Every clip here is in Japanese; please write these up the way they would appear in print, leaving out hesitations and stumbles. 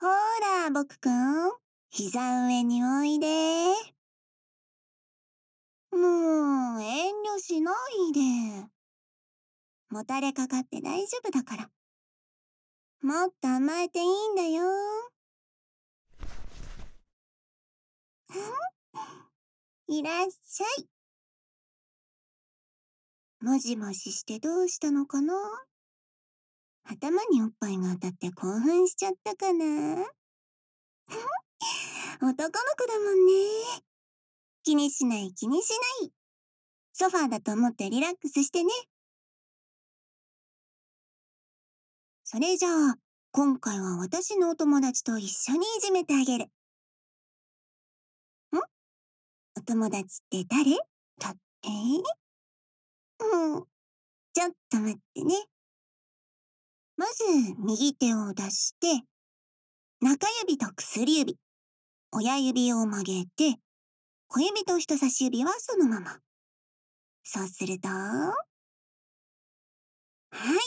ほら、僕くん。膝上においで。もう、遠慮しないで。もたれかかって大丈夫だから。もっと甘えていいんだよ。いらっしゃい。もじもじしてどうしたのかな？頭におっぱいが当たって興奮しちゃったかな？男の子だもんね。気にしない気にしない。ソファーだと思ってリラックスしてね。それじゃあ、今回は私のお友達と一緒にいじめてあげる。お友達って誰？だって？うん。ちょっと待ってね。まず、右手を出して、中指と薬指、親指を曲げて、小指と人差し指はそのまま。そうすると、はい、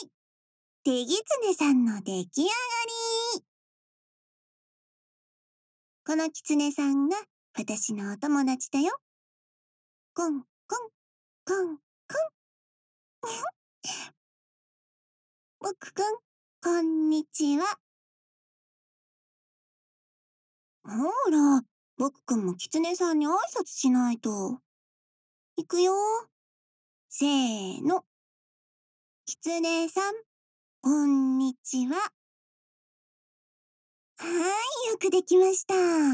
手ぎつねさんの出来上がり。このキツネさんが私のお友達だよ。コンコン、コンコン。僕くん、こんにちは。ほら、僕くんもキツネさんに挨拶しないと。いくよ。せーの。キツネさん、こんにちは。はーい、よくできました。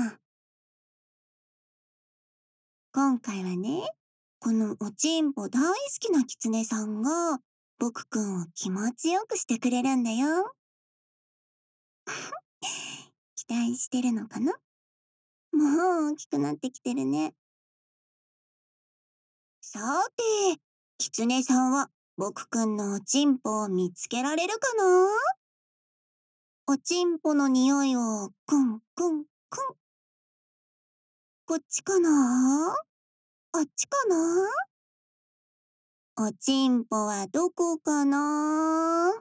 今回はね、このおちんぽ大好きなキツネさんが、僕くんを気持ちよくしてくれるんだよ。期待してるのかな？もう大きくなってきてるね。さて、キツネさんは僕くんのおちんぽを見つけられるかな？おちんぽの匂いをクンクンクン。こっちかな？あっちかな？おちんぽはどこかな？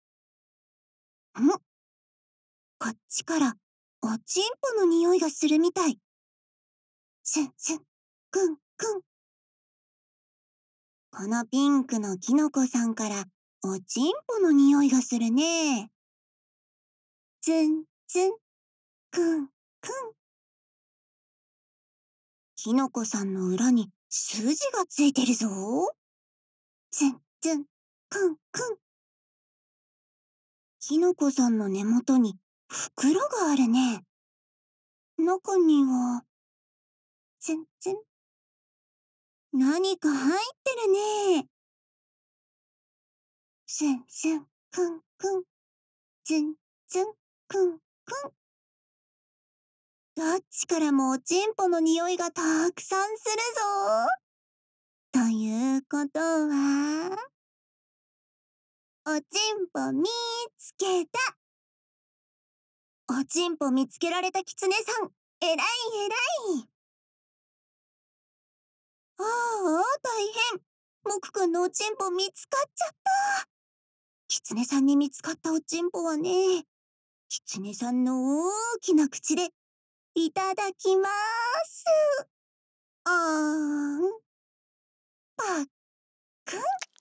こっちからおちんぽの匂いがするみたい。スンスン、クンクン。このピンクのキノコさんからおちんぽの匂いがするね。ツンツン、クンクン。キノコさんの裏に筋がついてるぞ。ツンツン、クンクン。キノコさんの根元に袋があるね。中には、ツンツン。何か入ってるね。スンスン、クンクン。ツンツン、クンクン。どっちからもおちんぽの匂いがたくさんするぞ。ということは、おちんぽ見つけた。おちんぽ見つけられたキツネさん、えらいえらい。ああ、大変。もくくんのおちんぽ見つかっちゃった。キツネさんに見つかったおちんぽはね、キツネさんの大きな口で、いただきまーす。あーん、パックン。